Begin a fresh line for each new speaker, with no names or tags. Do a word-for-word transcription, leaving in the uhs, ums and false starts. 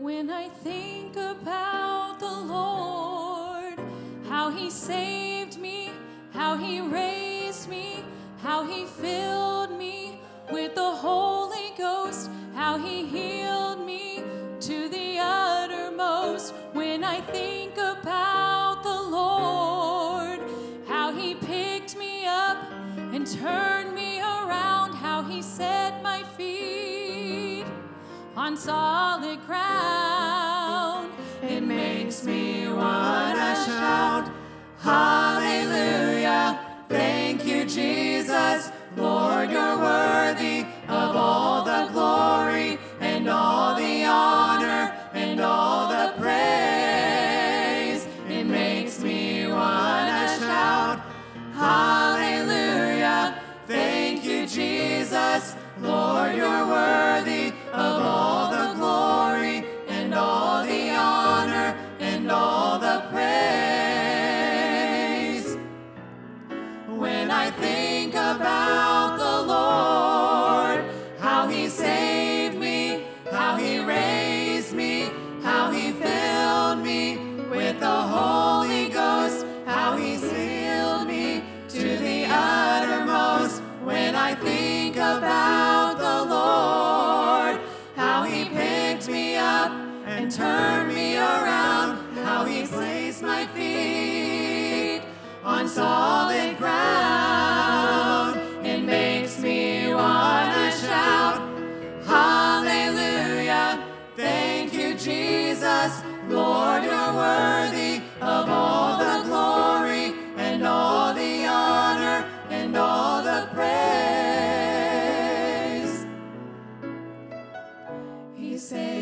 When I think about the Lord, how he saved me, how he raised me, how he filled me with the Holy Ghost, how he healed me to the uttermost. When I think about the Lord, how he picked me up and turned me around, how he set my feet on solid ground, it makes me wanna shout, hallelujah, thank you, Jesus. Lord, you're worthy of all the glory and all the honor and all the praise. It makes me wanna shout, hallelujah, thank you, Jesus. Lord, you're worthy of all the glory and all the honor and all the praise. When I think about the Lord, how he saved me, how he raised me, how he filled me with the Holy Ghost, how he sealed me to the uttermost. When I think about the Lord, how he picked me up and turned me around, how he placed my feet on solid ground, it makes me wanna shout, hallelujah, thank you, Jesus. Lord, you're worthy of all the glory and all the honor and all the praise. He saved